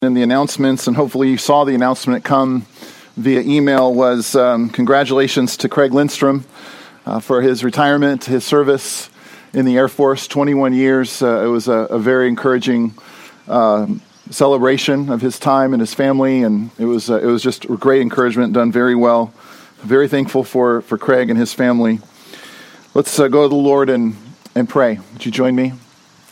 in the announcements, and hopefully you saw the announcement come via email, was congratulations to Craig Lindstrom for his retirement, his service in the Air Force, 21 years. It was a very encouraging celebration of his time and his family, and it was just a great encouragement, done very well. Very thankful for Craig and his family. Let's go to the Lord and pray. Would you join me?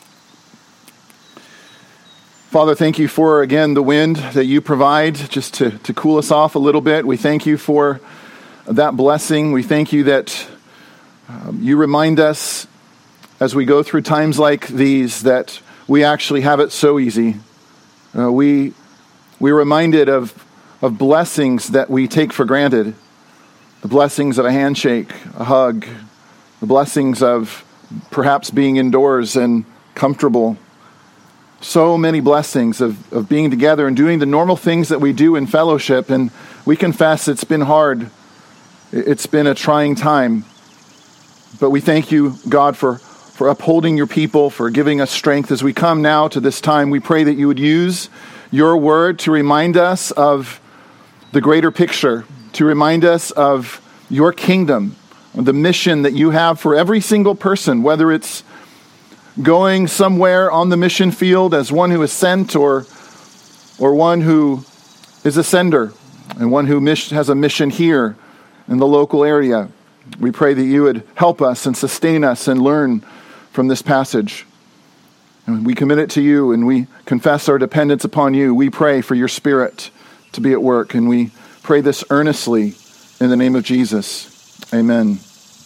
Father, thank you for, again, the wind that you provide just to cool us off a little bit. We thank you for that blessing. We thank you that you remind us as we go through times like these that we actually have it so easy. We're reminded of blessings that we take for granted. The blessings of a handshake, a hug, the blessings of perhaps being indoors and comfortable. So many blessings of being together and doing the normal things that we do in fellowship. And we confess it's been hard. It's been a trying time. But we thank you, God, for upholding your people, for giving us strength as we come now to this time. We pray that you would use your word to remind us of the greater picture, to remind us of your kingdom, the mission that you have for every single person, whether it's going somewhere on the mission field as one who is sent or one who is a sender and one who has a mission here in the local area. We pray that you would help us and sustain us and learn from this passage. And we commit it to you and we confess our dependence upon you. We pray for your Spirit to be at work, and we pray this earnestly in the name of Jesus. Amen.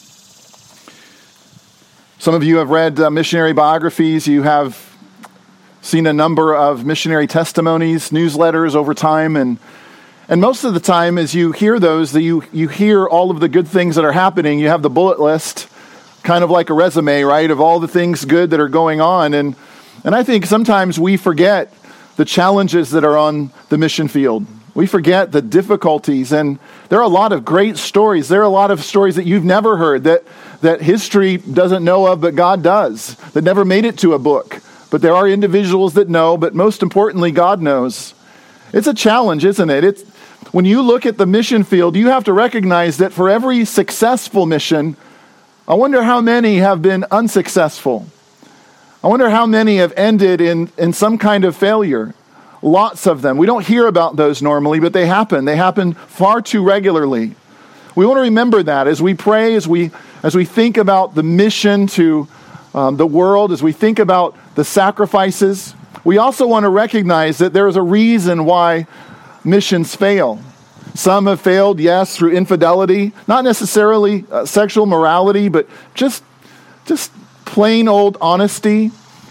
Some of you have read missionary biographies. You have seen a number of missionary testimonies, newsletters over time. And most of the time, as you hear those, you hear all of the good things that are happening. You have the bullet list, kind of like a resume, right, of all the things good that are going on. And I think sometimes we forget the challenges that are on the mission field. We forget the difficulties, and there are a lot of great stories. There are a lot of stories that you've never heard, that history doesn't know of, but God does, that never made it to a book. But there are individuals that know, but most importantly, God knows. It's a challenge, isn't it? When you look at the mission field, you have to recognize that for every successful mission, I wonder how many have been unsuccessful. I wonder how many have ended in some kind of failure. Lots of them. We don't hear about those normally, but they happen. They happen far too regularly. We want to remember that as we pray, as we think about the mission to the world, as we think about the sacrifices. We also want to recognize that there is a reason why missions fail. Some have failed, yes, through infidelity, not necessarily sexual morality, but just plain old honesty.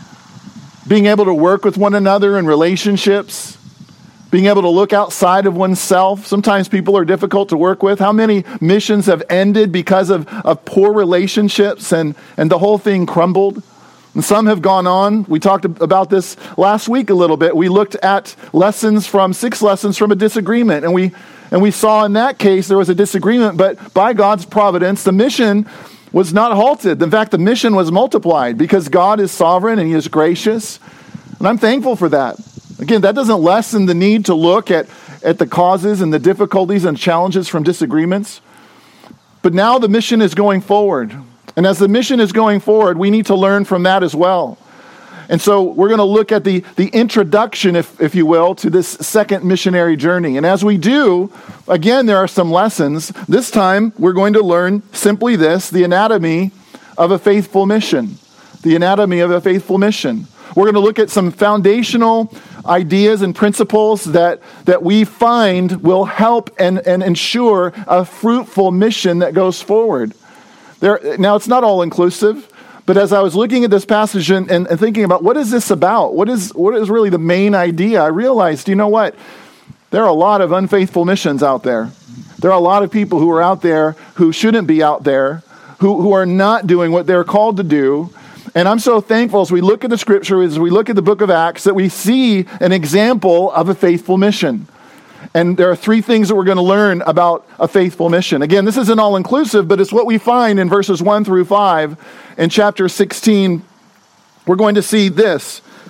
Being able to work with one another in relationships, being able to look outside of oneself. Sometimes people are difficult to work with. How many missions have ended because of poor relationships and the whole thing crumbled? And some have gone on. We talked about this last week a little bit. We looked at 6 lessons from a disagreement. And we saw in that case there was a disagreement, but by God's providence, the mission was not halted. In fact, the mission was multiplied because God is sovereign and he is gracious. And I'm thankful for that. Again, that doesn't lessen the need to look at the causes and the difficulties and challenges from disagreements. But now the mission is going forward. And as the mission is going forward, we need to learn from that as well. And so we're going to look at the introduction, if you will, to this second missionary journey. And as we do, again, there are some lessons. This time, we're going to learn simply this, the anatomy of a faithful mission. The anatomy of a faithful mission. We're going to look at some foundational ideas and principles that we find will help and ensure a fruitful mission that goes forward. Now, it's not all-inclusive. But as I was looking at this passage and thinking about what is this about? What is really the main idea? I realized, you know what? There are a lot of unfaithful missions out there. There are a lot of people who are out there who shouldn't be out there, who are not doing what they're called to do. And I'm so thankful as we look at the scripture, as we look at the book of Acts, that we see an example of a faithful mission. And there are 3 things that we're going to learn about a faithful mission. Again, this isn't all-inclusive, but it's what we find in verses 1 through 5. In chapter 16, we're going to see this.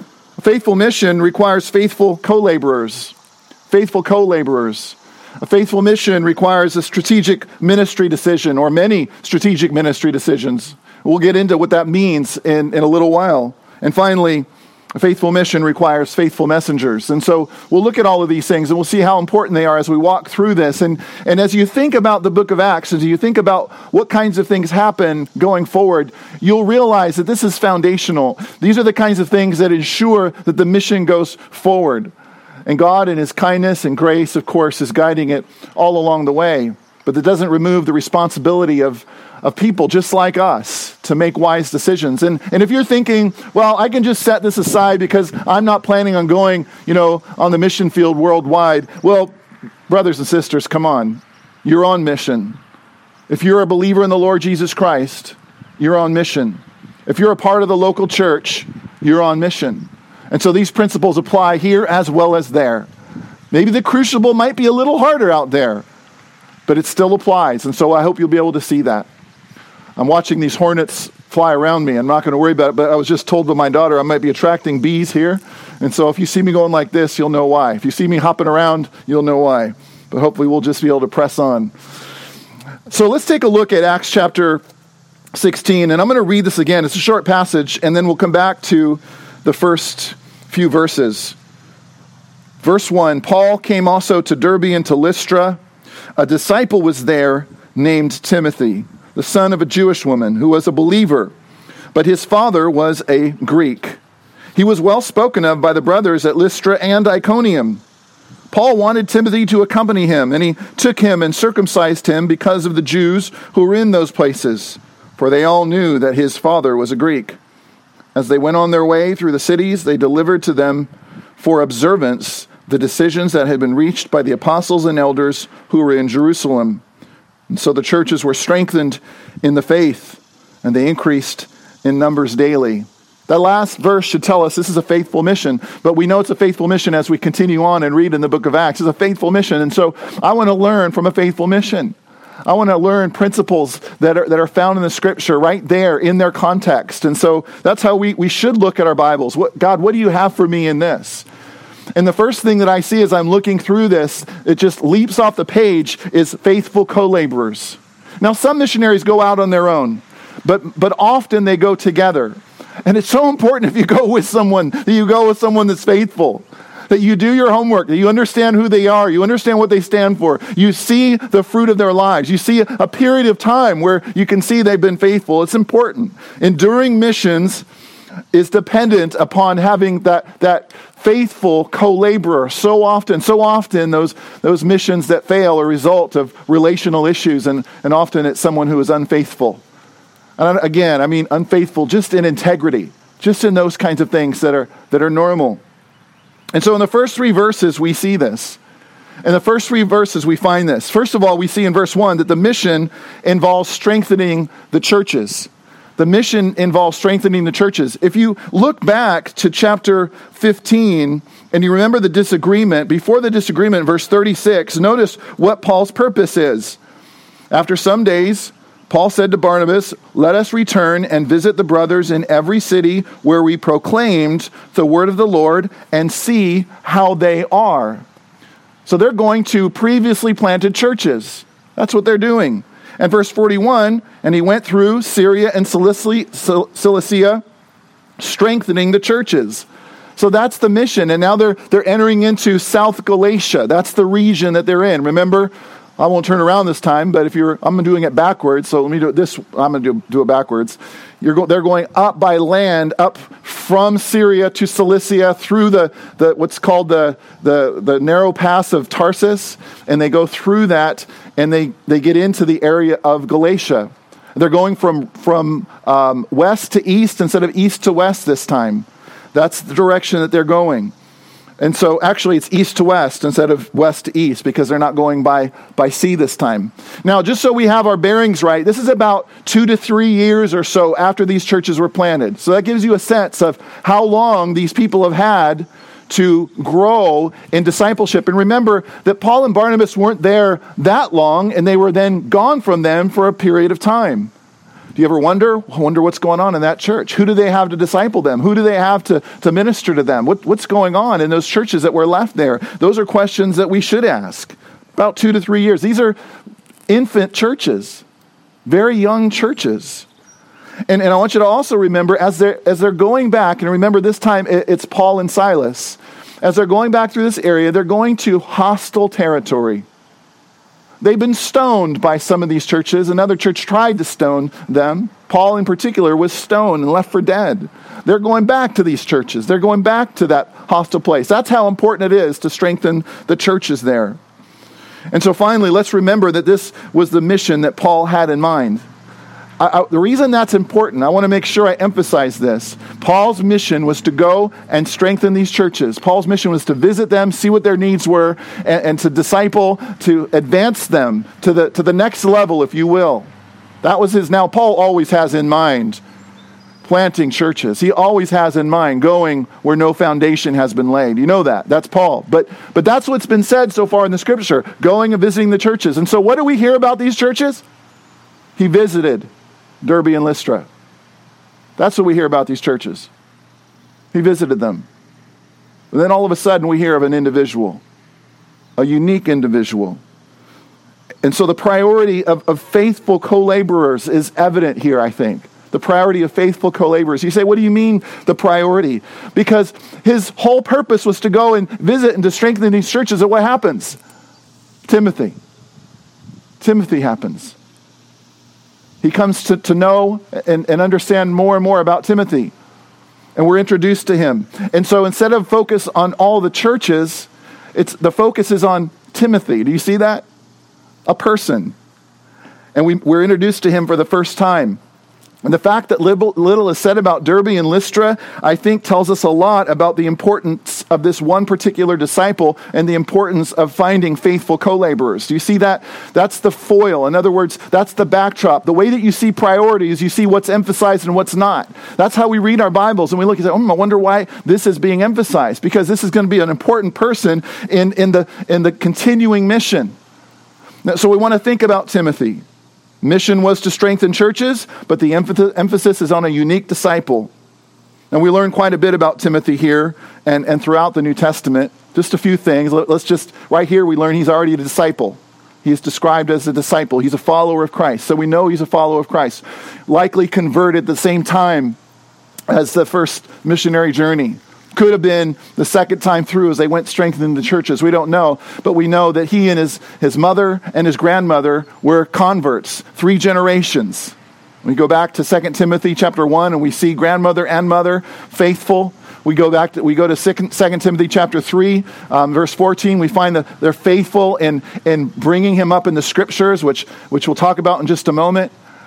Faithful mission requires faithful co-laborers. Faithful co-laborers. A faithful mission requires a strategic ministry decision, or many strategic ministry decisions. We'll get into what that means in a little while. And finally, a faithful mission requires faithful messengers. And so we'll look at all of these things and we'll see how important they are as we walk through this. And as you think about the book of Acts, as you think about what kinds of things happen going forward, you'll realize that this is foundational. These are the kinds of things that ensure that the mission goes forward. And God, in his kindness and grace, of course, is guiding it all along the way. But that doesn't remove the responsibility of people just like us to make wise decisions. And if you're thinking, well, I can just set this aside because I'm not planning on going, on the mission field worldwide. Well, brothers and sisters, come on. You're on mission. If you're a believer in the Lord Jesus Christ, you're on mission. If you're a part of the local church, you're on mission. And so these principles apply here as well as there. Maybe the crucible might be a little harder out there, but it still applies. And so I hope you'll be able to see that. I'm watching these hornets fly around me. I'm not going to worry about it, but I was just told by my daughter I might be attracting bees here. And so if you see me going like this, you'll know why. If you see me hopping around, you'll know why. But hopefully we'll just be able to press on. So let's take a look at Acts chapter 16. And I'm going to read this again. It's a short passage, and then we'll come back to the first few verses. Verse 1, Paul came also to Derbe and to Lystra. A disciple was there named Timothy, the son of a Jewish woman who was a believer, but his father was a Greek. He was well spoken of by the brothers at Lystra and Iconium. Paul wanted Timothy to accompany him, and he took him and circumcised him because of the Jews who were in those places, for they all knew that his father was a Greek. As they went on their way through the cities, they delivered to them for observance the decisions that had been reached by the apostles and elders who were in Jerusalem. And so the churches were strengthened in the faith, and they increased in numbers daily. That last verse should tell us this is a faithful mission, but we know it's a faithful mission as we continue on and read in the book of Acts. It's a faithful mission, and so I want to learn from a faithful mission. I want to learn principles that are found in the Scripture right there in their context. And so that's how we should look at our Bibles. God, what do you have for me in this? And the first thing that I see as I'm looking through this, it just leaps off the page, is faithful co-laborers. Now, some missionaries go out on their own, but often they go together. And it's so important if you go with someone, that you go with someone that's faithful, that you do your homework, that you understand who they are, you understand what they stand for, you see the fruit of their lives, you see a period of time where you can see they've been faithful. It's important. Enduring missions is dependent upon having that faithful co-laborer. So often those missions that fail are a result of relational issues, and often it's someone who is unfaithful. And again, I mean unfaithful just in integrity, just in those kinds of things that are normal. And so in the first three verses, we see this. In the first three verses, we find this. First of all, we see in verse 1 that the mission involves strengthening the churches. The mission involves strengthening the churches. If you look back to chapter 15 and you remember the disagreement, before the disagreement, verse 36, notice what Paul's purpose is. After some days, Paul said to Barnabas, "Let us return and visit the brothers in every city where we proclaimed the word of the Lord and see how they are." So they're going to previously planted churches. That's what they're doing. And verse 41, and he went through Syria and Cilicia, strengthening the churches. So that's the mission. And now they're entering into South Galatia. That's the region that they're in. Remember, I won't turn around this time, but I'm doing it backwards. So let me do it this. I'm going to do it backwards. They're going up by land, up from Syria to Cilicia through the what's called the narrow pass of Tarsus, and they go through that, and they get into the area of Galatia. They're going from west to east instead of east to west this time. That's the direction that they're going. And so actually it's east to west instead of west to east, because they're not going by sea this time. Now, just so we have our bearings right, this is about 2 to 3 years or so after these churches were planted. So that gives you a sense of how long these people have had to grow in discipleship. And remember that Paul and Barnabas weren't there that long, and they were then gone from them for a period of time. Do you ever wonder what's going on in that church? Who do they have to disciple them? Who do they have to minister to them? What's going on in those churches that were left there? Those are questions that we should ask. About 2 to 3 years. These are infant churches, very young churches. And I want you to also remember, as they're going back, and remember this time it's Paul and Silas, as they're going back through this area, they're going to hostile territory. They've been stoned by some of these churches. Another church tried to stone them. Paul in particular was stoned and left for dead. They're going back to these churches. They're going back to that hostile place. That's how important it is to strengthen the churches there. And so finally, let's remember that this was the mission that Paul had in mind. The reason that's important, I want to make sure I emphasize this. Paul's mission was to go and strengthen these churches. Paul's mission was to visit them, see what their needs were, and to disciple, to advance them to the next level, if you will. That was his. Now, Paul always has in mind planting churches. He always has in mind going where no foundation has been laid. You know that. That's Paul. But that's what's been said so far in the scripture, going and visiting the churches. And so what do we hear about these churches? He visited Derbe and Lystra. That's what we hear about these churches. He visited them. And then all of a sudden we hear of an individual, a unique individual. And so the priority of faithful co-laborers is evident here, I think. The priority of faithful co-laborers. You say, what do you mean the priority? Because his whole purpose was to go and visit and to strengthen these churches. And what happens? Timothy happens. He comes to know and understand more and more about Timothy. And we're introduced to him. And so instead of focus on all the churches, the focus is on Timothy. Do you see that? A person. And we're introduced to him for the first time. And the fact that little is said about Derbe and Lystra, I think tells us a lot about the importance of this one particular disciple and the importance of finding faithful co-laborers. Do you see that? That's the foil. In other words, that's the backdrop. The way that you see priorities, you see what's emphasized and what's not. That's how we read our Bibles and we look and say, I wonder why this is being emphasized. Because this is going to be an important person in the continuing mission. So we want to think about Timothy. Mission was to strengthen churches, but the emphasis is on a unique disciple. And we learn quite a bit about Timothy here and throughout the New Testament. Just a few things. Let's just, right here we learn he's already a disciple. He is described as a disciple. He's a follower of Christ. So we know he's a follower of Christ. Likely converted at the same time as the first missionary journey. Could have been the second time through as they went strengthening the churches. We don't know. But we know that he and his mother and his grandmother were converts. 3 generations. We go back to 2 Timothy chapter 1 and we see grandmother and mother faithful. We go to 2 Timothy chapter 3, verse 14. We find that they're faithful in bringing him up in the scriptures, which we'll talk about in just a moment.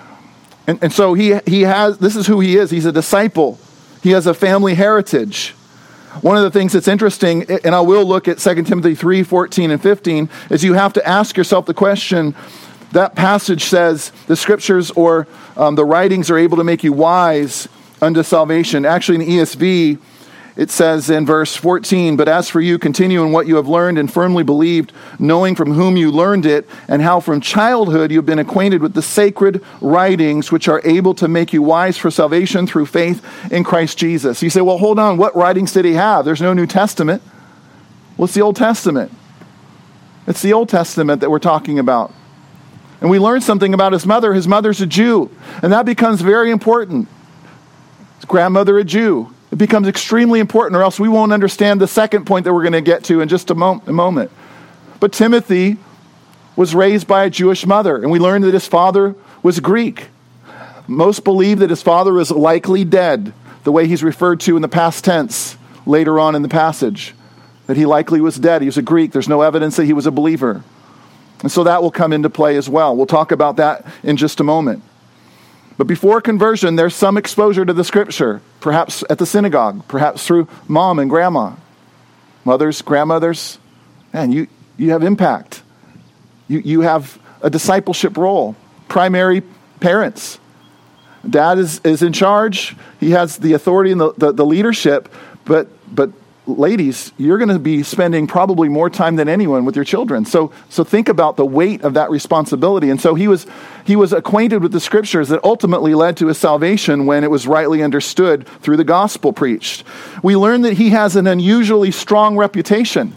And so he has, this is who he is. He's a disciple. He has a family heritage. One of the things that's interesting, and I will look at 2 Timothy 3, 14 and 15, is you have to ask yourself the question, that passage says the scriptures or the writings are able to make you wise unto salvation. Actually, in the ESV, it says in verse 14, but as for you, continue in what you have learned and firmly believed, knowing from whom you learned it, and how from childhood you have been acquainted with the sacred writings, which are able to make you wise for salvation through faith in Christ Jesus. You say, well, hold on, what writings did he have? There's no New Testament. Well, it's the Old Testament. It's the Old Testament that we're talking about. And we learned something about his mother. His mother's a Jew. And that becomes very important. His grandmother a Jew. It becomes extremely important, or else we won't understand the second point that we're going to get to in just a moment. But Timothy was raised by a Jewish mother, and we learned that his father was Greek. Most believe that his father was likely dead, the way he's referred to in the past tense later on in the passage, that he likely was dead. He was a Greek. There's no evidence that he was a believer. And so that will come into play as well. We'll talk about that in just a moment. But before conversion, there's some exposure to the scripture, perhaps at the synagogue, perhaps through mom and grandma. Mothers, grandmothers, man, you have impact. You have a discipleship role. Primary parents. Dad is in charge. He has the authority and the leadership, but ladies, you're going to be spending probably more time than anyone with your children. So think about the weight of that responsibility. And so he was acquainted with the scriptures that ultimately led to his salvation when it was rightly understood through the gospel preached. We learn that he has an unusually strong reputation.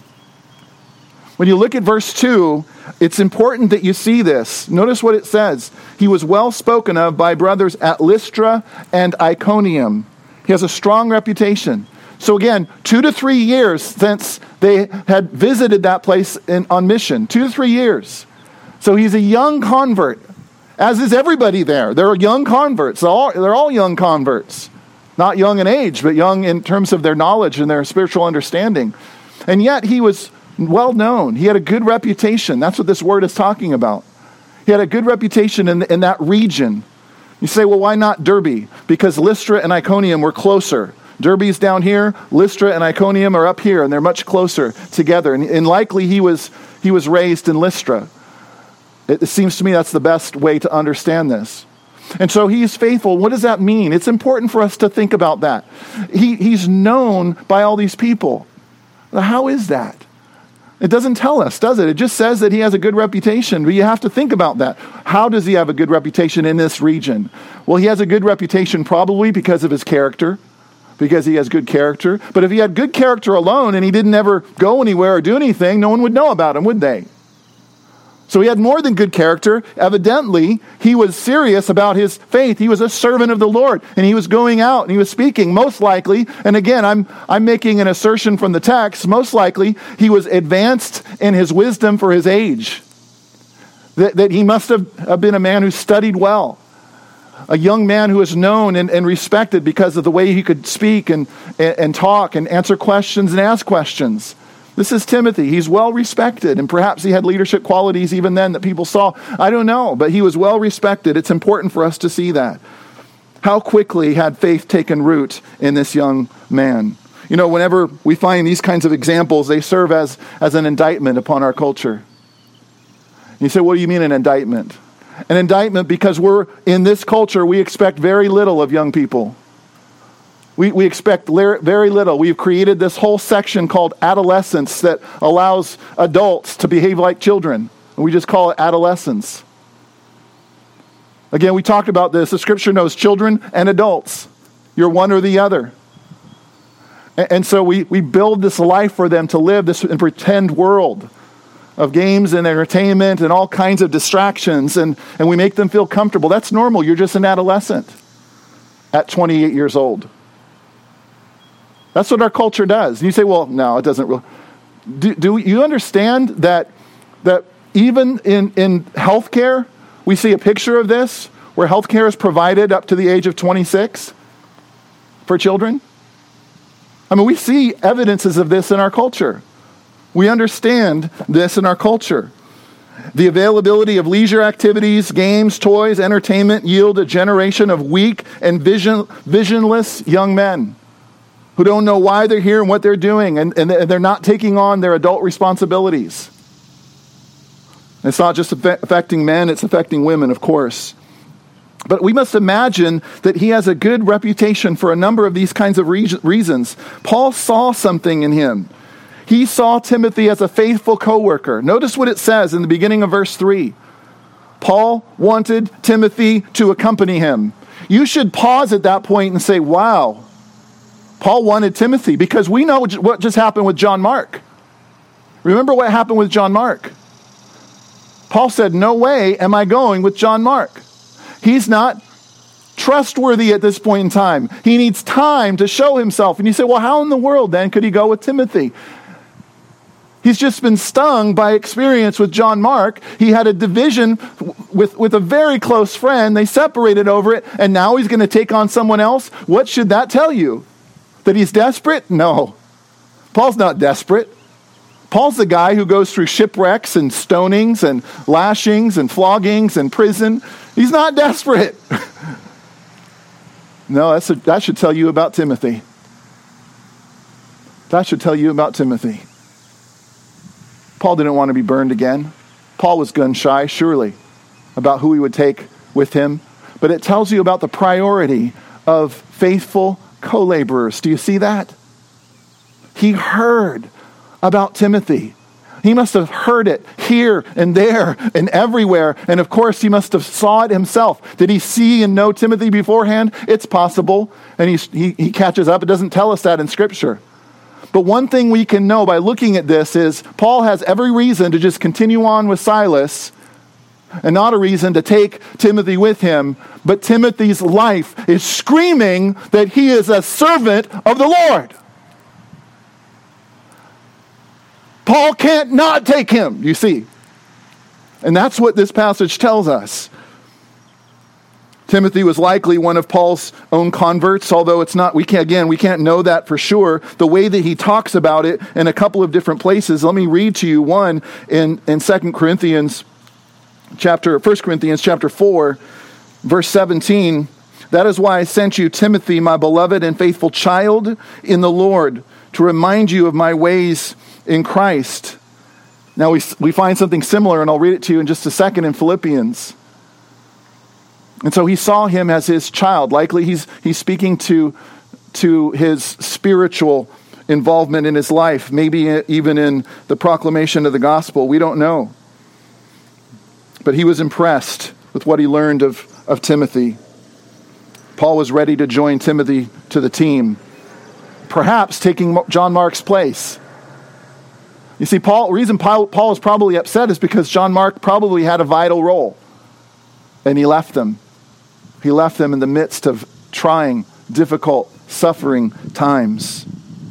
When you look at verse 2, it's important that you see this. Notice what it says. He was well spoken of by brothers at Lystra and Iconium. He has a strong reputation. So again, 2 to 3 years since they had visited that place on mission. 2 to 3 years. So he's a young convert, as is everybody there. They're young converts. They're all young converts. Not young in age, but young in terms of their knowledge and their spiritual understanding. And yet he was well known. He had a good reputation. That's what this word is talking about. He had a good reputation in that region. You say, well, why not Derbe? Because Lystra and Iconium were closer. Derbe's down here, Lystra and Iconium are up here, and they're much closer together. And likely he was raised in Lystra. It seems to me that's the best way to understand this. And so he's faithful. What does that mean? It's important for us to think about that. He's known by all these people. How is that? It doesn't tell us, does it? It just says that he has a good reputation. But you have to think about that. How does he have a good reputation in this region? Well, he has a good reputation probably because of his character. Because he has good character. But if he had good character alone and he didn't ever go anywhere or do anything, no one would know about him, would they? So he had more than good character. Evidently, he was serious about his faith. He was a servant of the Lord. And he was going out and he was speaking. Most likely, and again, I'm making an assertion from the text, most likely he was advanced in his wisdom for his age. That he must have been a man who studied well. A young man who was known and respected because of the way he could speak and talk and answer questions and ask questions. This is Timothy. He's well respected, and perhaps he had leadership qualities even then that people saw. I don't know, but he was well respected. It's important for us to see that. How quickly had faith taken root in this young man? You know, whenever we find these kinds of examples, they serve as an indictment upon our culture. You say, what do you mean an indictment? An indictment because we're in this culture, we expect very little of young people. We expect very little. We've created this whole section called adolescence that allows adults to behave like children. We just call it adolescence. Again, we talked about this. The scripture knows children and adults. You're one or the other. And so we build this life for them to live this pretend world of games and entertainment and all kinds of distractions, and we make them feel comfortable. That's normal. You're just an adolescent at 28 years old. That's what our culture does. And you say, well, no, it doesn't really. Do you understand that even in healthcare, we see a picture of this, where healthcare is provided up to the age of 26 for children? I mean, we see evidences of this in our culture. We understand this in our culture. The availability of leisure activities, games, toys, entertainment yield a generation of weak and visionless young men who don't know why they're here and what they're doing, and they're not taking on their adult responsibilities. It's not just affecting men, it's affecting women, of course. But we must imagine that he has a good reputation for a number of these kinds of reasons. Paul saw something in him. He saw Timothy as a faithful co-worker. Notice what it says in the beginning of verse 3. Paul wanted Timothy to accompany him. You should pause at that point and say, wow, Paul wanted Timothy, because we know what just happened with John Mark. Remember what happened with John Mark? Paul said, no way am I going with John Mark. He's not trustworthy at this point in time. He needs time to show himself. And you say, well, how in the world then could he go with Timothy? He's just been stung by experience with John Mark. He had a division with a very close friend. They separated over it, and now he's going to take on someone else. What should that tell you? That he's desperate? No. Paul's not desperate. Paul's the guy who goes through shipwrecks and stonings and lashings and floggings and prison. He's not desperate. No, that should tell you about Timothy. That should tell you about Timothy. Paul didn't want to be burned again. Paul was gun shy, surely, about who he would take with him. But it tells you about the priority of faithful co-laborers. Do you see that? he heard about Timothy. He must have heard it here and there and everywhere. And of course, he must have saw it himself. Did he see and know Timothy beforehand? It's possible. And he catches up. It doesn't tell us that in Scripture. But one thing we can know by looking at this is Paul has every reason to just continue on with Silas and not a reason to take Timothy with him. But Timothy's life is screaming that he is a servant of the Lord. Paul can't not take him, you see. And that's what this passage tells us. Timothy was likely one of Paul's own converts, although it's not, we can't know that for sure. The way that he talks about it in a couple of different places. Let me read to you one in 1 Corinthians chapter 4, verse 17. That is why I sent you Timothy, my beloved and faithful child in the Lord, to remind you of my ways in Christ. Now we find something similar, and I'll read it to you in just a second in Philippians. And so he saw him as his child. Likely he's speaking to his spiritual involvement in his life, maybe even in the proclamation of the gospel. We don't know. But he was impressed with what he learned of Timothy. Paul was ready to join Timothy to the team, perhaps taking John Mark's place. You see, the reason Paul is probably upset is because John Mark probably had a vital role. And he left them. He left them in the midst of trying, difficult, suffering times.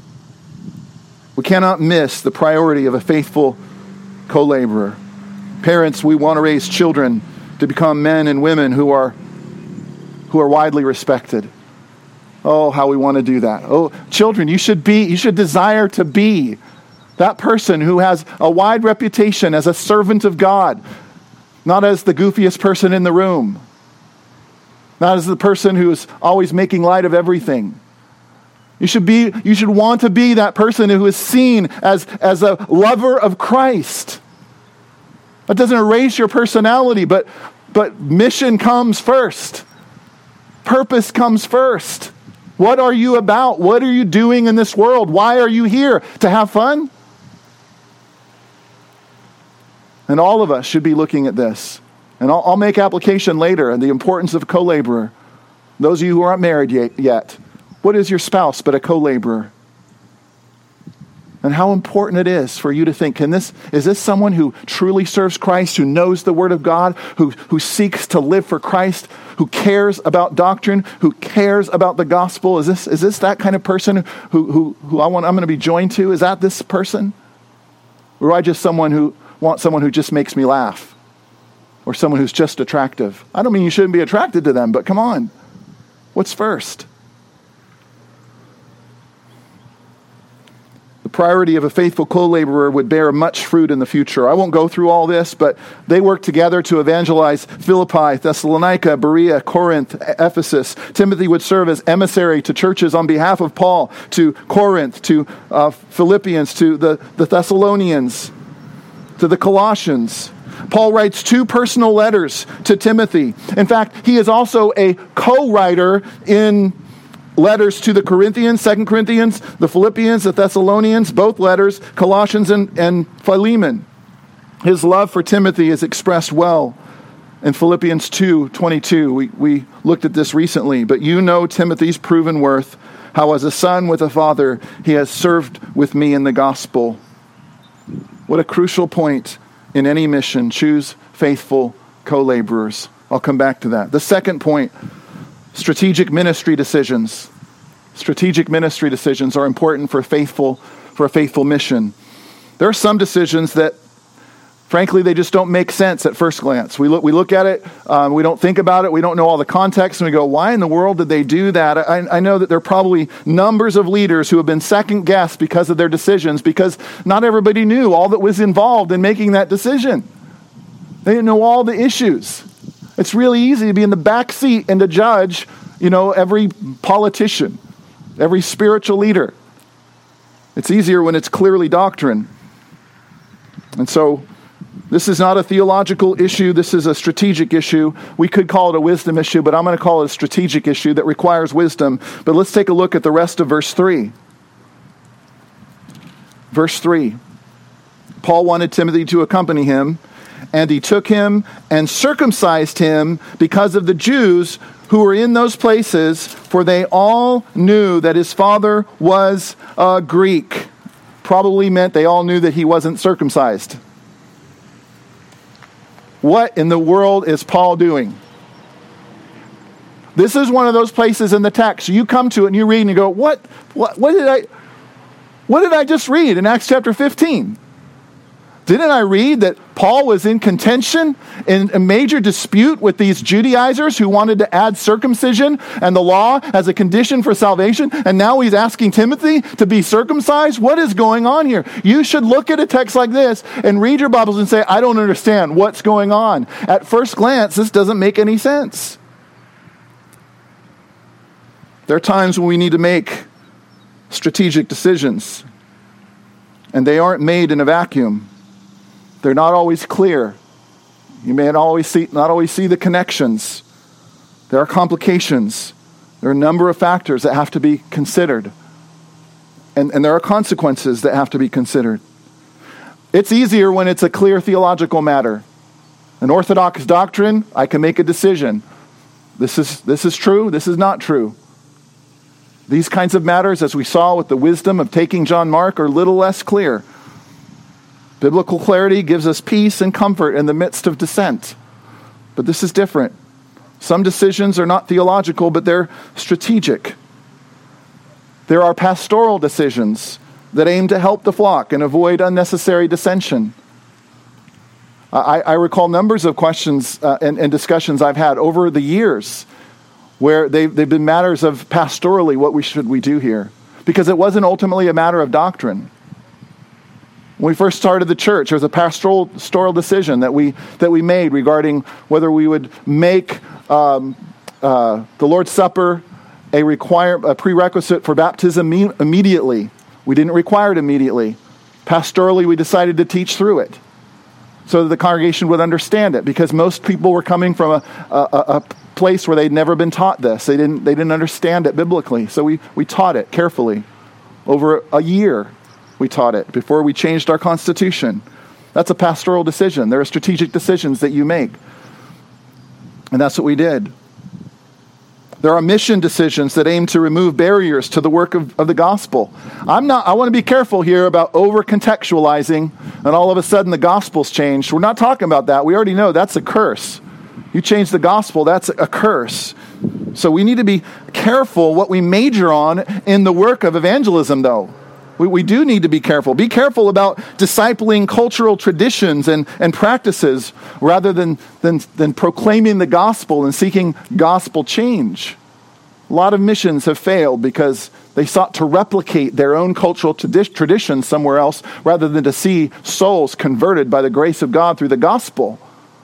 We cannot miss the priority of a faithful co-laborer. Parents, we want to raise children to become men and women who are widely respected. Oh, how we want to do that. Oh, children, you should desire to be that person who has a wide reputation as a servant of God, not as the goofiest person in the room, not as the person who's always making light of everything. You should want to be that person who is seen as a lover of Christ. That doesn't erase your personality, but mission comes first. Purpose comes first. What are you about? What are you doing in this world? Why are you here? To have fun? And all of us should be looking at this. And I'll make application later on the importance of a co-laborer. Those of you who aren't married yet, what is your spouse but a co-laborer? And how important it is for you to think, is this someone who truly serves Christ, who knows the Word of God, who seeks to live for Christ, who cares about doctrine, who cares about the gospel? Is this that kind of person who I'm going to be joined to? Is that this person? Or am I just want someone who just makes me laugh, or someone who's just attractive? I don't mean you shouldn't be attracted to them, but come on. What's first? The priority of a faithful co-laborer would bear much fruit in the future. I won't go through all this, but they worked together to evangelize Philippi, Thessalonica, Berea, Corinth, Ephesus. Timothy would serve as emissary to churches on behalf of Paul, to Corinth, to Philippians, to the Thessalonians, to the Colossians. Paul writes 2 personal letters to Timothy. In fact, he is also a co-writer in letters to the Corinthians, 2 Corinthians, the Philippians, the Thessalonians, both letters, Colossians and Philemon. His love for Timothy is expressed well in Philippians 2:22. We looked at this recently, but you know Timothy's proven worth, how as a son with a father he has served with me in the gospel. What a crucial point in any mission. Choose faithful co-laborers. I'll come back to that. The second point, strategic ministry decisions. Strategic ministry decisions are important for a faithful mission. There are some decisions that, frankly, they just don't make sense at first glance. We look at it, we don't think about it, we don't know all the context, and we go, why in the world did they do that? I know that there are probably numbers of leaders who have been second-guessed because of their decisions, because not everybody knew all that was involved in making that decision. They didn't know all the issues. It's really easy to be in the back seat and to judge, every politician, every spiritual leader. It's easier when it's clearly doctrine. And so, this is not a theological issue. This is a strategic issue. We could call it a wisdom issue, but I'm going to call it a strategic issue that requires wisdom. But let's take a look at the rest of verse 3. Verse 3, Paul wanted Timothy to accompany him, and he took him and circumcised him because of the Jews who were in those places, for they all knew that his father was a Greek. Probably meant they all knew that he wasn't circumcised. What in the world is Paul doing? This is one of those places in the text. You come to it and you read and you go, what did I just read in Acts chapter 15? Didn't I read that Paul was in contention, in a major dispute with these Judaizers who wanted to add circumcision and the law as a condition for salvation? And now he's asking Timothy to be circumcised? What is going on here? You should look at a text like this and read your Bibles and say, I don't understand what's going on. At first glance, this doesn't make any sense. There are times when we need to make strategic decisions, and they aren't made in a vacuum. They're not always clear. You may not always see the connections. There are complications. There are a number of factors that have to be considered. And there are consequences that have to be considered. It's easier when it's a clear theological matter. An orthodox doctrine, I can make a decision. This is true, this is not true. These kinds of matters, as we saw with the wisdom of taking John Mark, are a little less clear. Biblical clarity gives us peace and comfort in the midst of dissent. But this is different. Some decisions are not theological, but they're strategic. There are pastoral decisions that aim to help the flock and avoid unnecessary dissension. I recall numbers of questions and discussions I've had over the years where they've been matters of pastorally, what should we do here? Because it wasn't ultimately a matter of doctrine. When we first started the church, there was a pastoral decision that we made regarding whether we would make the Lord's Supper a prerequisite for baptism immediately. We didn't require it immediately. Pastorally, we decided to teach through it so that the congregation would understand it, because most people were coming from a place where they'd never been taught this. They didn't understand it biblically. So we taught it carefully. Over a year, we taught it before we changed our constitution. That's a pastoral decision. There are strategic decisions that you make. And that's what we did. There are mission decisions that aim to remove barriers to the work of the gospel. I want to be careful here about over-contextualizing and all of a sudden the gospel's changed. We're not talking about that. We already know that's a curse. You change the gospel, that's a curse. So we need to be careful what we major on in the work of evangelism, though. We do need to be careful. Be careful about discipling cultural traditions and practices rather than proclaiming the gospel and seeking gospel change. A lot of missions have failed because they sought to replicate their own cultural traditions somewhere else rather than to see souls converted by the grace of God through the gospel.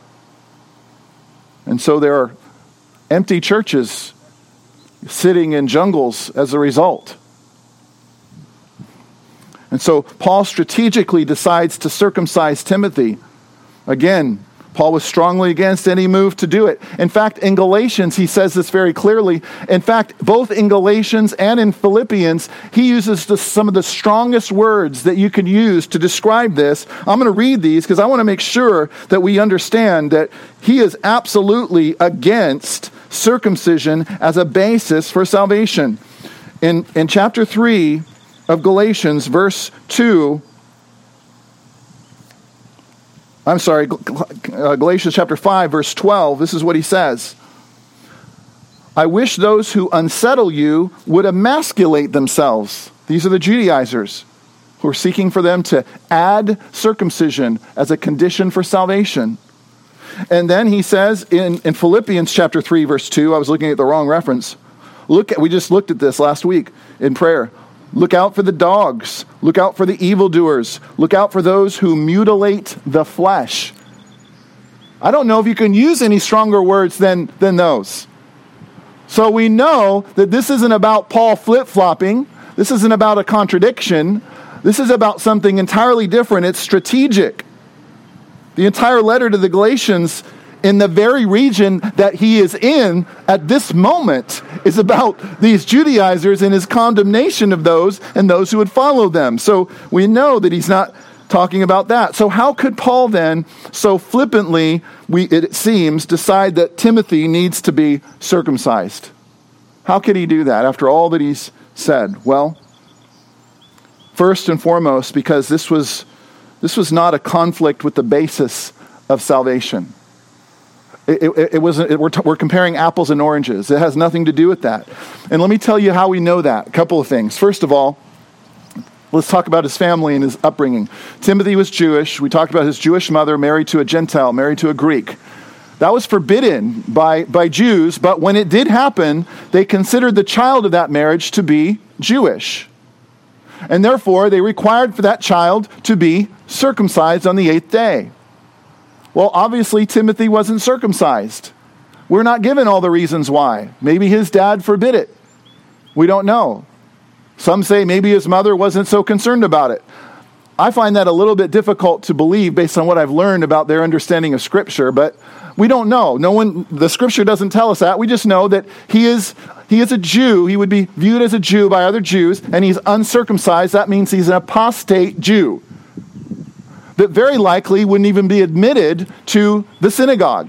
And so there are empty churches sitting in jungles as a result. And so Paul strategically decides to circumcise Timothy. Again, Paul was strongly against any move to do it. In fact, in Galatians, he says this very clearly. In fact, both in Galatians and in Philippians, he uses some of the strongest words that you can use to describe this. I'm going to read these because I want to make sure that we understand that he is absolutely against circumcision as a basis for salvation. In chapter 3 of Galatians, verse 2, Galatians chapter 5, verse 12, this is what he says. I wish those who unsettle you would emasculate themselves. These are the Judaizers who are seeking for them to add circumcision as a condition for salvation. And then he says in Philippians chapter 3, verse 2, I was looking at the wrong reference. We just looked at this last week in prayer. Look out for the dogs. Look out for the evildoers. Look out for those who mutilate the flesh. I don't know if you can use any stronger words than those. So we know that this isn't about Paul flip-flopping. This isn't about a contradiction. This is about something entirely different. It's strategic. The entire letter to the Galatians, in the very region that he is in at this moment, is about these Judaizers and his condemnation of those and those who would follow them. So we know that he's not talking about that. So how could Paul then so flippantly, it seems, decide that Timothy needs to be circumcised? How could he do that after all that he's said? Well, first and foremost, because this was not a conflict with the basis of salvation. It wasn't. We're comparing apples and oranges. It has nothing to do with that. And let me tell you how we know that. A couple of things. First of all, let's talk about his family and his upbringing. Timothy was Jewish. We talked about his Jewish mother married to a Gentile, married to a Greek. That was forbidden by Jews, but when it did happen, they considered the child of that marriage to be Jewish. And therefore, they required for that child to be circumcised on the 8th day. Well, obviously, Timothy wasn't circumcised. We're not given all the reasons why. Maybe his dad forbid it. We don't know. Some say maybe his mother wasn't so concerned about it. I find that a little bit difficult to believe based on what I've learned about their understanding of Scripture, but we don't know. The Scripture doesn't tell us that. We just know that he is a Jew. He would be viewed as a Jew by other Jews, and he's uncircumcised. That means he's an apostate Jew that very likely wouldn't even be admitted to the synagogue.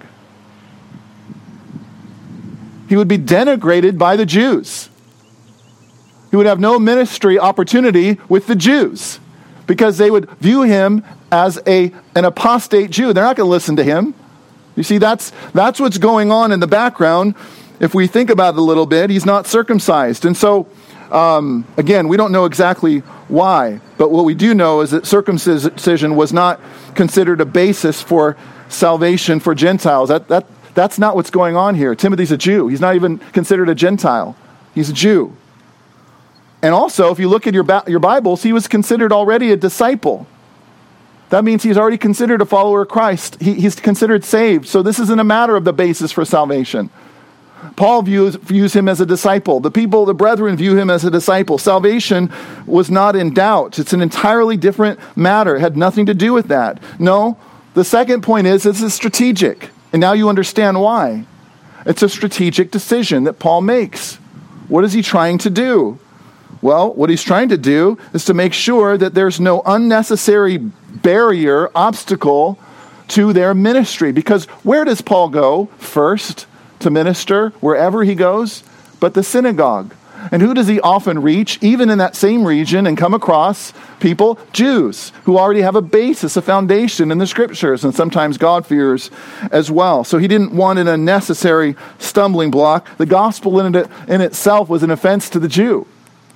He would be denigrated by the Jews. He would have no ministry opportunity with the Jews because they would view him as an apostate Jew. They're not going to listen to him. You see, that's what's going on in the background. If we think about it a little bit, he's not circumcised. And so, again, we don't know exactly why. But what we do know is that circumcision was not considered a basis for salvation for Gentiles. That's not what's going on here. Timothy's a Jew. He's not even considered a Gentile. He's a Jew. And also, if you look at your Bibles, he was considered already a disciple. That means he's already considered a follower of Christ. He's considered saved. So this isn't a matter of the basis for salvation. Paul views him as a disciple. The brethren view him as a disciple. Salvation was not in doubt. It's an entirely different matter. It had nothing to do with that. No, the second point is it's strategic. And now you understand why. It's a strategic decision that Paul makes. What is he trying to do? Well, what he's trying to do is to make sure that there's no unnecessary barrier, obstacle to their ministry. Because where does Paul go first to minister? Wherever he goes, but the synagogue. And who does he often reach, even in that same region, and come across people? Jews, who already have a basis, a foundation in the Scriptures, and sometimes God-fearers as well. So he didn't want an unnecessary stumbling block. The gospel in itself was an offense to the Jew.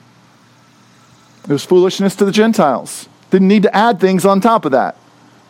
It was foolishness to the Gentiles. Didn't need to add things on top of that.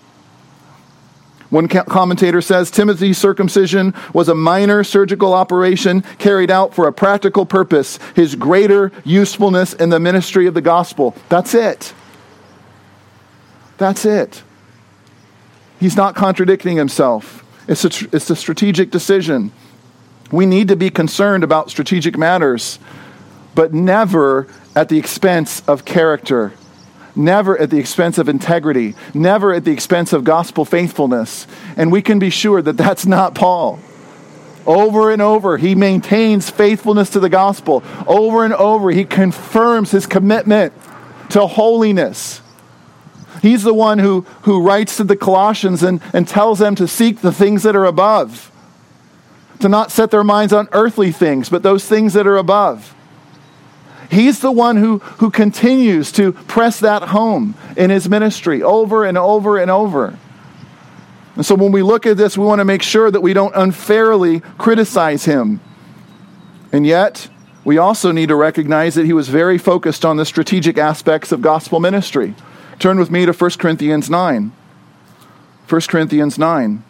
One commentator says Timothy's circumcision was a minor surgical operation carried out for a practical purpose, his greater usefulness in the ministry of the gospel. That's it. That's it. He's not contradicting himself. It's a strategic decision. We need to be concerned about strategic matters, but never at the expense of character. Never at the expense of integrity, never at the expense of gospel faithfulness. And we can be sure that that's not Paul. Over and over, he maintains faithfulness to the gospel. Over and over, he confirms his commitment to holiness. He's the one who writes to the Colossians and tells them to seek the things that are above, to not set their minds on earthly things, but those things that are above. He's the one who continues to press that home in his ministry over and over and over. And so when we look at this, we want to make sure that we don't unfairly criticize him. And yet, we also need to recognize that he was very focused on the strategic aspects of gospel ministry. Turn with me to 1 Corinthians 9. 1 Corinthians 9.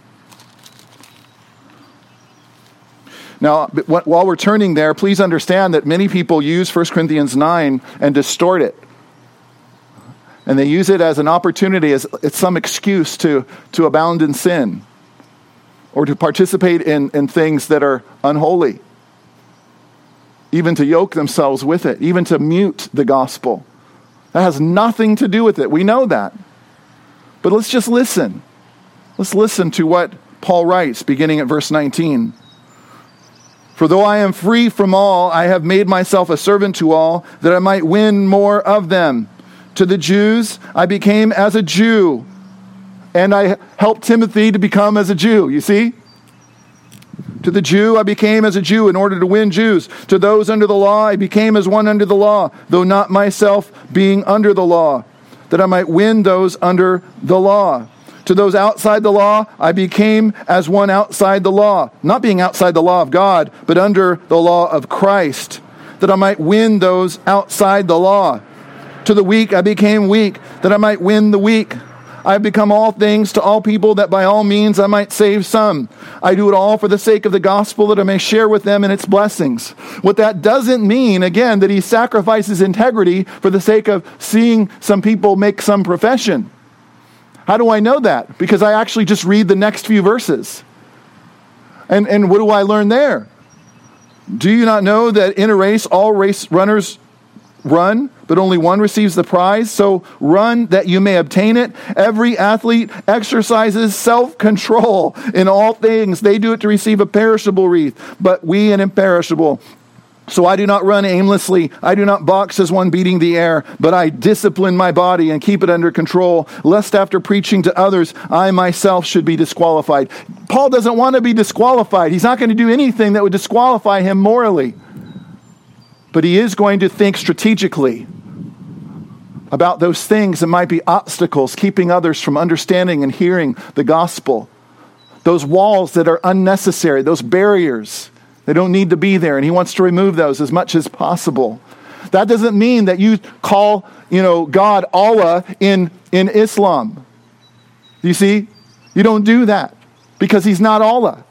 Now, while we're turning there, please understand that many people use 1 Corinthians 9 and distort it. And they use it as an opportunity, as it's some excuse to abound in sin or to participate in things that are unholy, even to yoke themselves with it, even to mute the gospel. That has nothing to do with it. We know that. But let's just listen. Let's listen to what Paul writes, beginning at verse 19. For though I am free from all, I have made myself a servant to all, that I might win more of them. To the Jews, I became as a Jew, and I helped Timothy to become as a Jew. You see? To the Jew, I became as a Jew in order to win Jews. To those under the law, I became as one under the law, though not myself being under the law, that I might win those under the law. To those outside the law, I became as one outside the law, not being outside the law of God, but under the law of Christ, that I might win those outside the law. To the weak, I became weak, that I might win the weak. I have become all things to all people, that by all means I might save some. I do it all for the sake of the gospel, that I may share with them in its blessings. What that doesn't mean, again, that he sacrifices integrity for the sake of seeing some people make some profession. How do I know that? Because I actually just read the next few verses. And what do I learn there? Do you not know that in a race, all race runners run, but only one receives the prize? So run that you may obtain it. Every athlete exercises self-control in all things. They do it to receive a perishable wreath, but we an imperishable. So I do not run aimlessly. I do not box as one beating the air, but I discipline my body and keep it under control, lest after preaching to others, I myself should be disqualified. Paul doesn't want to be disqualified. He's not going to do anything that would disqualify him morally. But he is going to think strategically about those things that might be obstacles, keeping others from understanding and hearing the gospel. Those walls that are unnecessary, those barriers. They don't need to be there, and he wants to remove those as much as possible. That doesn't mean that you call, God Allah in Islam. You see? You don't do that because he's not Allah.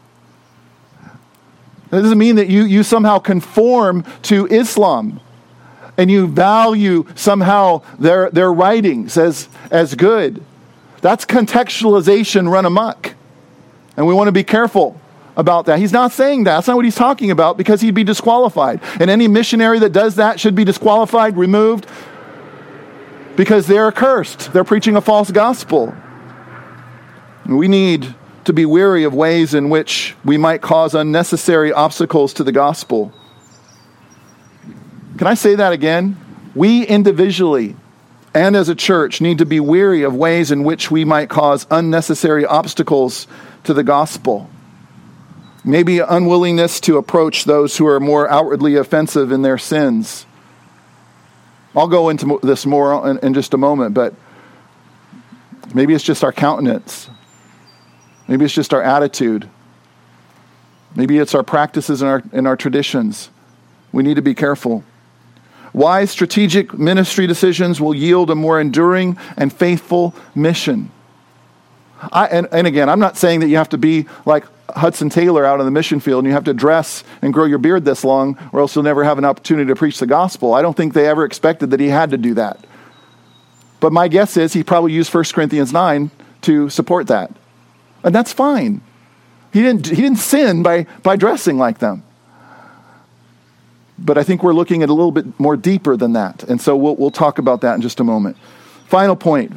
That doesn't mean that you somehow conform to Islam and you value somehow their writings as good. That's contextualization run amok. And we want to be careful about that. He's not saying that. That's not what he's talking about, because he'd be disqualified. And any missionary that does that should be disqualified, removed, because they're accursed. They're preaching a false gospel. We need to be wary of ways in which we might cause unnecessary obstacles to the gospel. Can I say that again? We individually and as a church need to be wary of ways in which we might cause unnecessary obstacles to the gospel. Maybe unwillingness to approach those who are more outwardly offensive in their sins. I'll go into this more in just a moment, but maybe it's just our countenance. Maybe it's just our attitude. Maybe it's our practices and our traditions. We need to be careful. Wise strategic ministry decisions will yield a more enduring and faithful mission. And again, I'm not saying that you have to be like Hudson Taylor out on the mission field and you have to dress and grow your beard this long or else you'll never have an opportunity to preach the gospel. I don't think they ever expected that he had to do that. But my guess is he probably used 1 Corinthians 9 to support that. And that's fine. He didn't sin by dressing like them. But I think we're looking at a little bit more deeper than that. And so we'll talk about that in just a moment. Final point.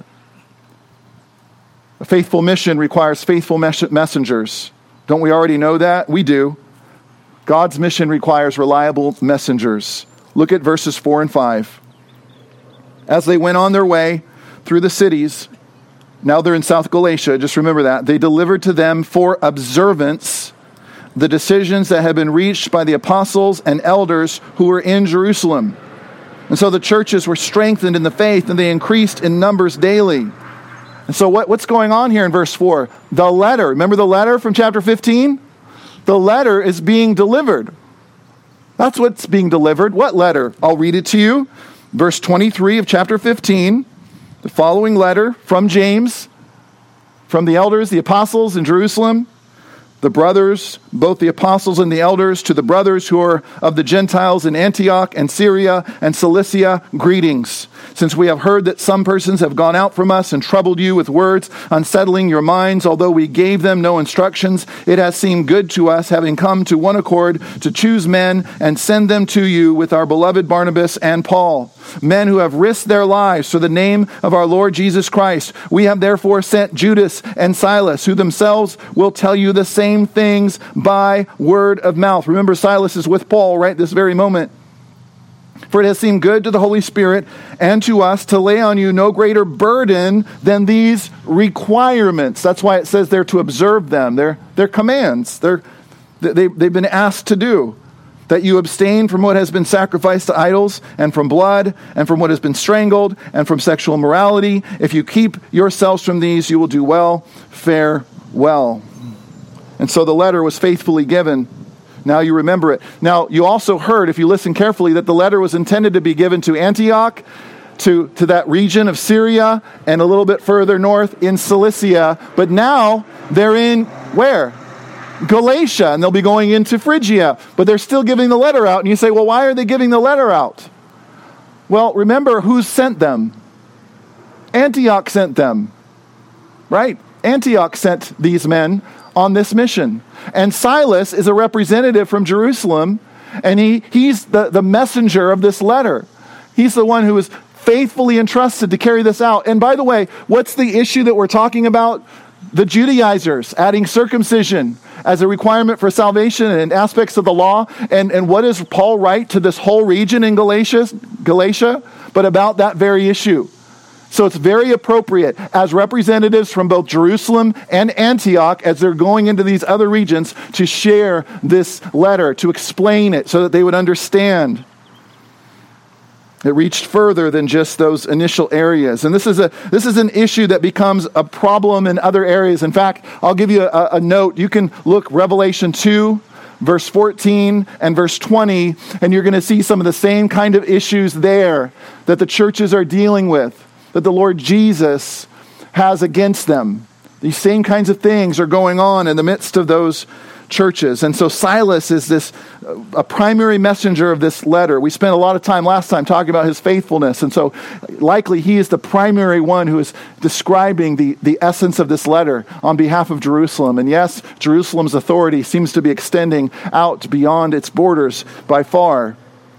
A faithful mission requires faithful messengers. Don't we already know that? We do. God's mission requires reliable messengers. Look at verses 4 and 5. As they went on their way through the cities, now they're in South Galatia, just remember that, they delivered to them for observance the decisions that had been reached by the apostles and elders who were in Jerusalem. And so the churches were strengthened in the faith and they increased in numbers daily. And so what's going on here in verse 4? The letter, remember the letter from chapter 15? The letter is being delivered. That's what's being delivered. What letter? I'll read it to you. Verse 23 of chapter 15. The following letter from James, from the elders, the apostles in Jerusalem, the brothers, both the apostles and the elders, to the brothers who are of the Gentiles in Antioch and Syria and Cilicia, greetings. since we have heard that some persons have gone out from us and troubled you with words, unsettling your minds, although we gave them no instructions, it has seemed good to us, having come to one accord, to choose men and send them to you with our beloved Barnabas and Paul, men who have risked their lives for the name of our Lord Jesus Christ. We have therefore sent Judas and Silas, who themselves will tell you the same things by word of mouth. Remember, Silas is with Paul right this very moment. For it has seemed good to the Holy Spirit and to us to lay on you no greater burden than these requirements. That's why it says they're to observe them. They're commands. They've been asked to do. That you abstain from what has been sacrificed to idols, and from blood, and from what has been strangled, and from sexual immorality. If you keep yourselves from these, you will do well, fare well. And so the letter was faithfully given. Now you remember it. Now you also heard, if you listen carefully, that the letter was intended to be given to Antioch, to that region of Syria, and a little bit further north in Cilicia. But now they're in where? Galatia, and they'll be going into Phrygia. But they're still giving the letter out. And you say, well, why are they giving the letter out? Well, remember who sent them. Antioch sent them. Right? Antioch sent these men on this mission. And Silas is a representative from Jerusalem, and he's the messenger of this letter. He's the one who is faithfully entrusted to carry this out. And by the way, what's the issue that we're talking about? The Judaizers adding circumcision as a requirement for salvation and aspects of the law. And what does Paul write to this whole region in Galatia? But about that very issue. So it's very appropriate as representatives from both Jerusalem and Antioch, as they're going into these other regions, to share this letter, to explain it so that they would understand. It reached further than just those initial areas. And this is an issue that becomes a problem in other areas. In fact, I'll give you a note. You can look Revelation 2, verse 14 and verse 20, and you're going to see some of the same kind of issues there that the churches are dealing with, that the Lord Jesus has against them. These same kinds of things are going on in the midst of those churches. And so Silas is a primary messenger of this letter. We spent a lot of time last time talking about his faithfulness. And so likely he is the primary one who is describing the essence of this letter on behalf of Jerusalem. And yes, Jerusalem's authority seems to be extending out beyond its borders by far.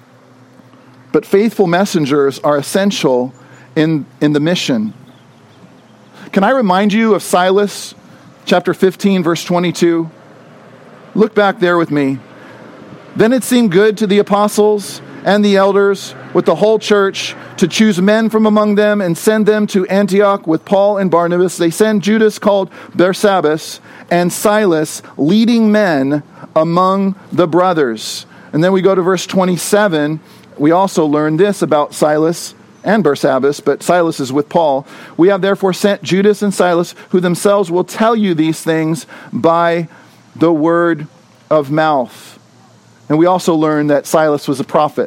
But faithful messengers are essential in the mission. Can I remind you of Silas, chapter 15, verse 22? Look back there with me. Then it seemed good to the apostles and the elders with the whole church to choose men from among them and send them to Antioch with Paul and Barnabas. They send Judas, called Barsabbas, and Silas, leading men among the brothers. And then we go to verse 27. We also learn this about Silas and Barsabbas, but Silas is with Paul. We have therefore sent Judas and Silas, who themselves will tell you these things by the word of mouth. And we also learn that Silas was a prophet.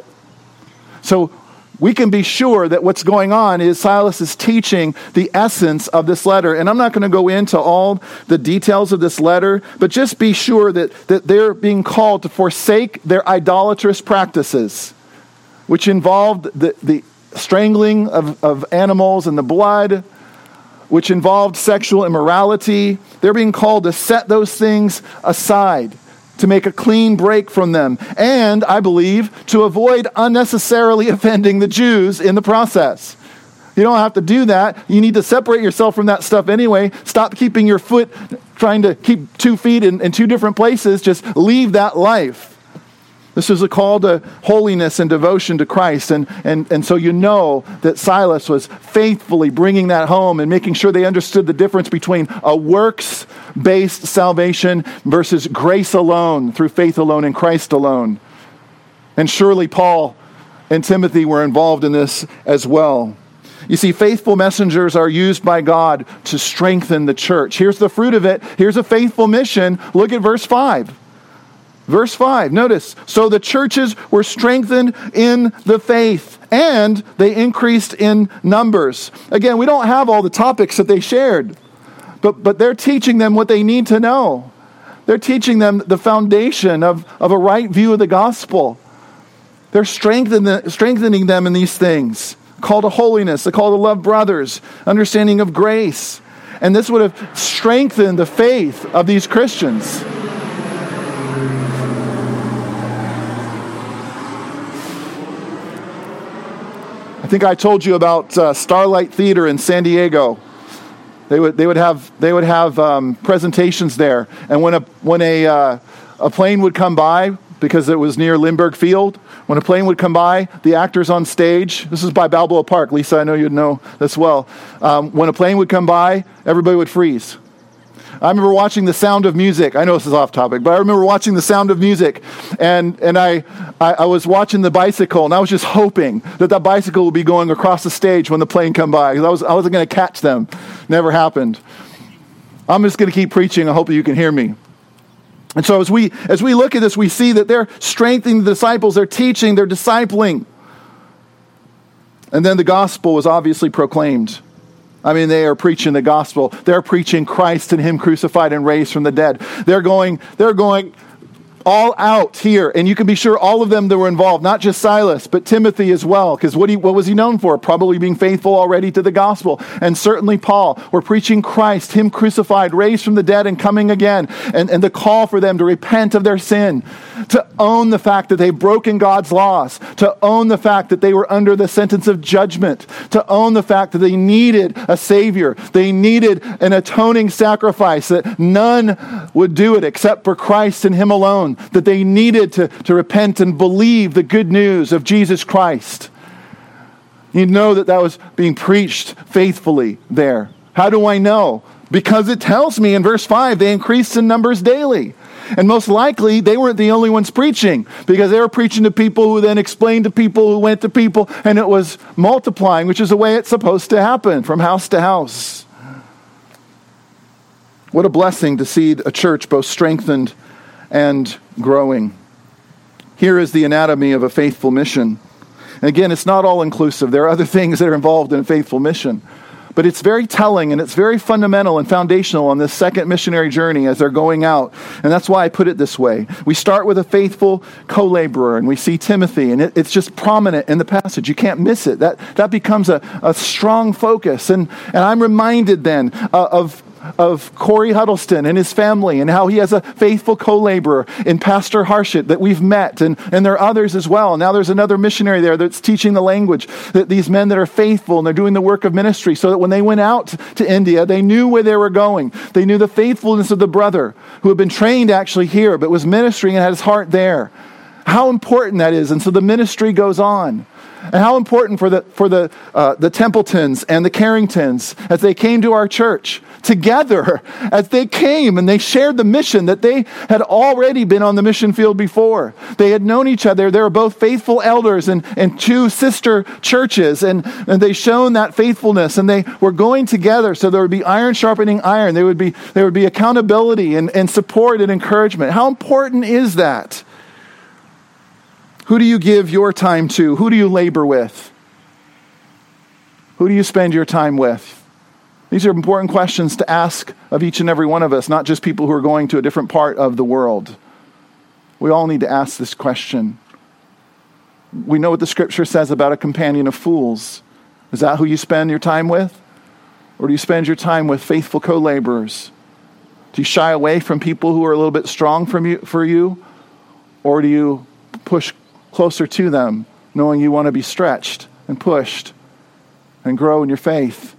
So we can be sure that what's going on is Silas is teaching the essence of this letter. And I'm not going to go into all the details of this letter, but just be sure that they're being called to forsake their idolatrous practices, which involved the strangling of animals and the blood, which involved sexual immorality. They're being called to set those things aside, to make a clean break from them, and, I believe, to avoid unnecessarily offending the Jews in the process. You don't have to do that. You need to separate yourself from that stuff anyway. Stop keeping your foot, trying to keep 2 feet in 2 different places. Just leave that life. This is a call to holiness and devotion to Christ. And so you know that Silas was faithfully bringing that home and making sure they understood the difference between a works-based salvation versus grace alone, through faith alone in Christ alone. And surely Paul and Timothy were involved in this as well. You see, faithful messengers are used by God to strengthen the church. Here's the fruit of it. Here's a faithful mission. Look at verse 5. Verse 5, notice, so the churches were strengthened in the faith, and they increased in numbers. Again, we don't have all the topics that they shared, but they're teaching them what they need to know. They're teaching them the foundation of a right view of the gospel. They're strengthening them in these things. call to holiness, a call to love brothers, understanding of grace. And this would have strengthened the faith of these Christians. I think I told you about Starlight Theater in San Diego. They would have presentations there, and when a plane would come by, because it was near Lindbergh Field, when a plane would come by, the actors on stage, this is by Balboa Park, Lisa, I know you'd know this well. When a plane would come by, everybody would freeze. I remember watching The Sound of Music. I know this is off topic, but I remember watching The Sound of Music, and I was watching the bicycle, and I was just hoping that bicycle would be going across the stage when the plane come by, because I wasn't going to catch them. Never happened. I'm just going to keep preaching. I hope that you can hear me. And so as we look at this, we see that they're strengthening the disciples, they're teaching, they're discipling. And then the gospel was obviously proclaimed. I mean, they are preaching the gospel. They're preaching Christ and Him crucified and raised from the dead. They're going all out here. And you can be sure all of them that were involved, not just Silas, but Timothy as well. Because what was he known for? Probably being faithful already to the gospel. And certainly Paul. We're preaching Christ, Him crucified, raised from the dead and coming again. And the call for them to repent of their sin. To own the fact that they've broken God's laws. To own the fact that they were under the sentence of judgment. To own the fact that they needed a Savior. They needed an atoning sacrifice. That none would do it except for Christ and Him alone. That they needed to repent and believe the good news of Jesus Christ. You know that was being preached faithfully there. How do I know? Because it tells me in verse 5, they increased in numbers daily. And most likely, they weren't the only ones preaching, because they were preaching to people who then explained to people who went to people, and it was multiplying, which is the way it's supposed to happen, from house to house. What a blessing to see a church both strengthened and growing. Here is the anatomy of a faithful mission. And again, it's not all inclusive. There are other things that are involved in a faithful mission. But it's very telling, and it's very fundamental and foundational on this second missionary journey as they're going out. And that's why I put it this way. We start with a faithful co-laborer, and we see Timothy, and it's just prominent in the passage. You can't miss it. That becomes a strong focus. And I'm reminded then of Corey Huddleston and his family, and how he has a faithful co-laborer in Pastor Harshit that we've met, and there are others as well. Now there's another missionary there that's teaching the language, that these men that are faithful and they're doing the work of ministry, so that when they went out to India, they knew where they were going. They knew the faithfulness of the brother who had been trained actually here, but was ministering and had his heart there. How important that is. And so the ministry goes on. And how important for the Templetons and the Carringtons as they came to our church together, as they came and they shared the mission that they had already been on the mission field before. They had known each other. They were both faithful elders in two sister churches, and they shown that faithfulness, and they were going together so there would be iron sharpening iron. There would be accountability and support and encouragement. How important is that? Who do you give your time to? Who do you labor with? Who do you spend your time with? These are important questions to ask of each and every one of us, not just people who are going to a different part of the world. We all need to ask this question. We know what the scripture says about a companion of fools. Is that who you spend your time with? Or do you spend your time with faithful co-laborers? Do you shy away from people who are a little bit strong for you? Or do you push closer to them, knowing you want to be stretched and pushed and grow in your faith?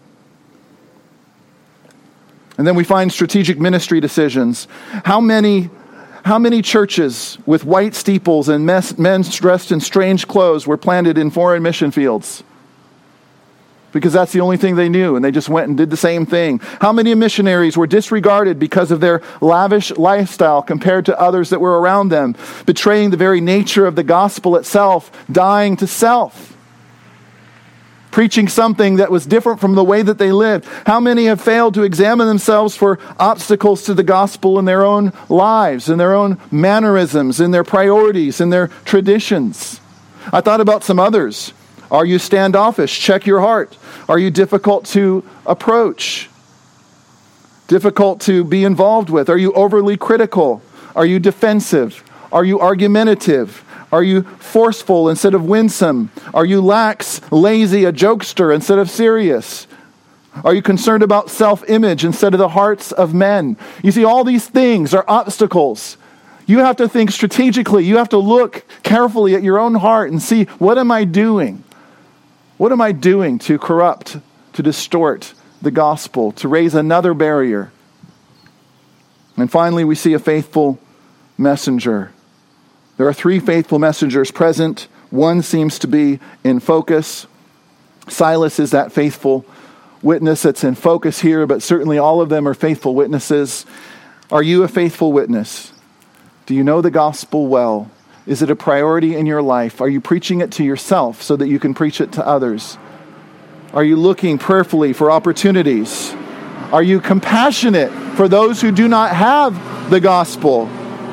And then we find strategic ministry decisions. How many churches with white steeples and men dressed in strange clothes were planted in foreign mission fields? Because that's the only thing they knew, and they just went and did the same thing. How many missionaries were disregarded because of their lavish lifestyle compared to others that were around them, betraying the very nature of the gospel itself, dying to self, preaching something that was different from the way that they lived? How many have failed to examine themselves for obstacles to the gospel in their own lives, in their own mannerisms, in their priorities, in their traditions? I thought about some others. Are you standoffish? Check your heart. Are you difficult to approach? Difficult to be involved with? Are you overly critical? Are you defensive? Are you argumentative? Are you forceful instead of winsome? Are you lax, lazy, a jokester instead of serious? Are you concerned about self-image instead of the hearts of men? You see, all these things are obstacles. You have to think strategically. You have to look carefully at your own heart and see, what am I doing? What am I doing to corrupt, to distort the gospel, to raise another barrier? And finally, we see a faithful messenger. There are 3 faithful messengers present. One seems to be in focus. Silas is that faithful witness that's in focus here, but certainly all of them are faithful witnesses. Are you a faithful witness? Do you know the gospel well? Is it a priority in your life? Are you preaching it to yourself so that you can preach it to others? Are you looking prayerfully for opportunities? Are you compassionate for those who do not have the gospel?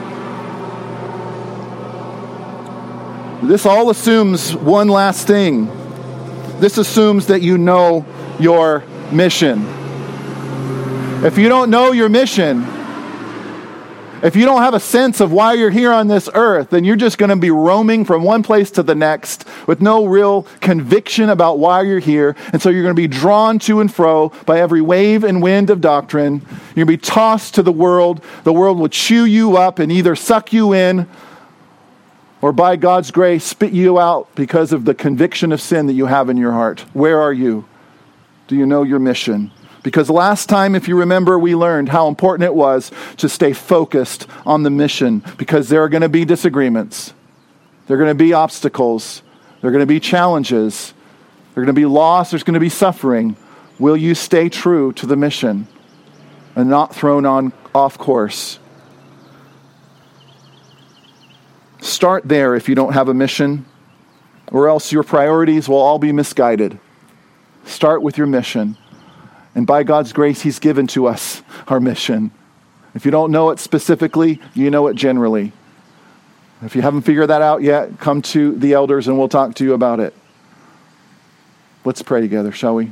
This all assumes one last thing. This assumes that you know your mission. If you don't know your mission, if you don't have a sense of why you're here on this earth, then you're just going to be roaming from one place to the next with no real conviction about why you're here. And so you're going to be drawn to and fro by every wave and wind of doctrine. You're going to be tossed to the world. The world will chew you up and either suck you in or by God's grace spit you out because of the conviction of sin that you have in your heart. Where are you? Do you know your mission? Because last time, if you remember, we learned how important it was to stay focused on the mission, because there are going to be disagreements. There are going to be obstacles. There are going to be challenges. There are going to be loss. There's going to be suffering. Will you stay true to the mission and not thrown off course? Start there if you don't have a mission, or else your priorities will all be misguided. Start with your mission. And by God's grace, He's given to us our mission. If you don't know it specifically, you know it generally. If you haven't figured that out yet, come to the elders and we'll talk to you about it. Let's pray together, shall we?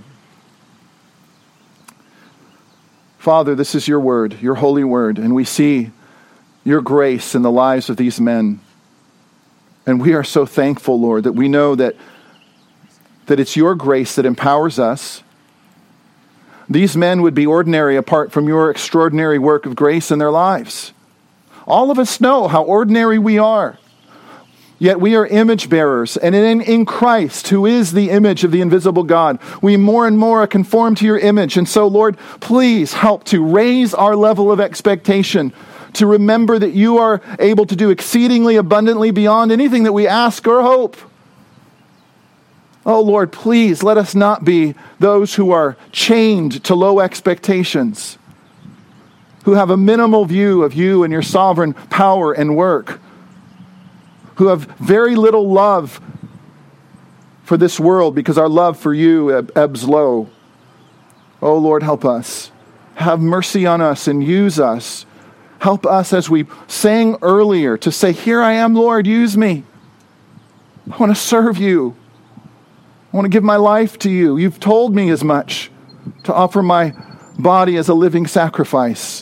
Father, this is your word, your holy word, and we see your grace in the lives of these men. And we are so thankful, Lord, that we know that it's your grace that empowers us. These men would be ordinary apart from your extraordinary work of grace in their lives. All of us know how ordinary we are. Yet we are image bearers, and in Christ, who is the image of the invisible God, we more and more are conformed to your image. And so, Lord, please help to raise our level of expectation, to remember that you are able to do exceedingly abundantly beyond anything that we ask or hope. Oh, Lord, please let us not be those who are chained to low expectations, who have a minimal view of you and your sovereign power and work, who have very little love for this world because our love for you ebbs low. Oh, Lord, help us. Have mercy on us and use us. Help us, as we sang earlier, to say, here I am, Lord, use me. I want to serve you. I want to give my life to you. You've told me as much, to offer my body as a living sacrifice.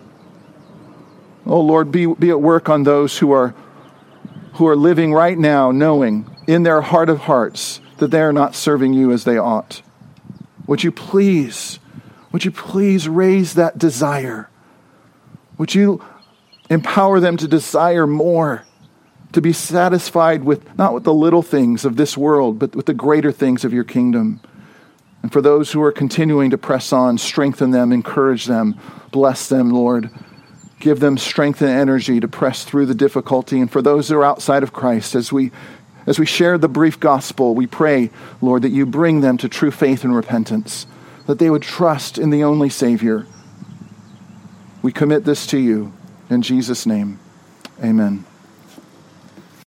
Oh, Lord, be at work on those who are living right now, knowing in their heart of hearts that they are not serving you as they ought. Would you please raise that desire? Would you empower them to desire more, to be satisfied with, not with the little things of this world, but with the greater things of your kingdom. And for those who are continuing to press on, strengthen them, encourage them, bless them, Lord. Give them strength and energy to press through the difficulty. And for those who are outside of Christ, as we share the brief gospel, we pray, Lord, that you bring them to true faith and repentance, that they would trust in the only Savior. We commit this to you. In Jesus' name, amen.